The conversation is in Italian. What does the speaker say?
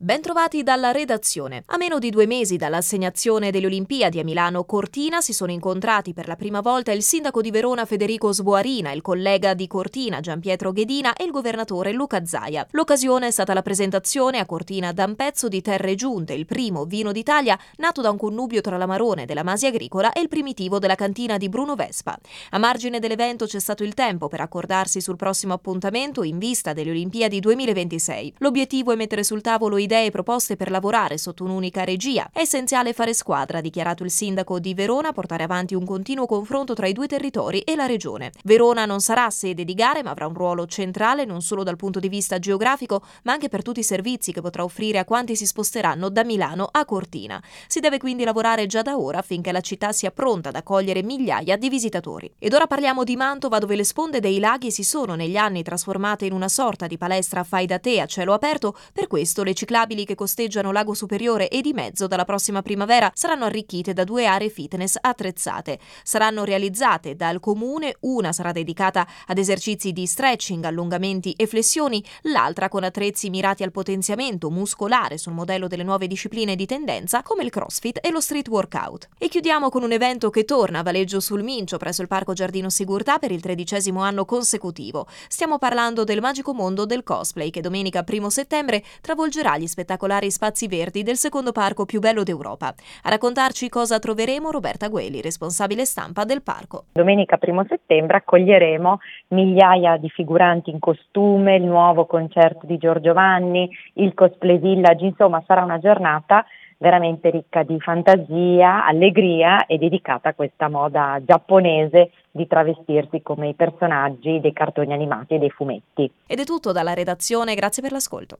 Bentrovati dalla redazione. A meno di 2 mesi dall'assegnazione delle Olimpiadi a Milano Cortina si sono incontrati per la prima volta il sindaco di Verona Federico Sboarina, il collega di Cortina Gianpietro Ghedina e il governatore Luca Zaia. L'occasione è stata la presentazione a Cortina d'Ampezzo di Terre Giunte, il primo vino d'Italia nato da un connubio tra l'Amarone della Masi Agricola e il primitivo della cantina di Bruno Vespa. A margine dell'evento c'è stato il tempo per accordarsi sul prossimo appuntamento in vista delle Olimpiadi 2026. L'obiettivo è mettere sul tavolo idee e proposte per lavorare sotto un'unica regia. È essenziale fare squadra, ha dichiarato il sindaco di Verona, portare avanti un continuo confronto tra i due territori e la regione. Verona non sarà sede di gare, ma avrà un ruolo centrale non solo dal punto di vista geografico, ma anche per tutti i servizi che potrà offrire a quanti si sposteranno da Milano a Cortina. Si deve quindi lavorare già da ora affinché la città sia pronta ad accogliere migliaia di visitatori. Ed ora parliamo di Mantova, dove le sponde dei laghi si sono negli anni trasformate in una sorta di palestra fai da te a cielo aperto. Per questo le ciclabili che costeggiano Lago Superiore e di Mezzo dalla prossima primavera saranno arricchite da 2 aree fitness attrezzate. Saranno realizzate dal comune, una sarà dedicata ad esercizi di stretching, allungamenti e flessioni, l'altra con attrezzi mirati al potenziamento muscolare sul modello delle nuove discipline di tendenza come il CrossFit e lo street workout. E chiudiamo con un evento che torna a Valeggio sul Mincio presso il Parco Giardino Sigurtà per il 13° anno consecutivo. Stiamo parlando del magico mondo del cosplay che domenica 1 settembre travolgerà gli spettacolari spazi verdi del secondo parco più bello d'Europa. A raccontarci cosa troveremo Roberta Gueli, responsabile stampa del parco. Domenica 1 settembre accoglieremo migliaia di figuranti in costume, il nuovo concerto di Giorgio Vanni, il Cosplay Village, insomma sarà una giornata veramente ricca di fantasia, allegria e dedicata a questa moda giapponese di travestirsi come i personaggi dei cartoni animati e dei fumetti. Ed è tutto dalla redazione, grazie per l'ascolto.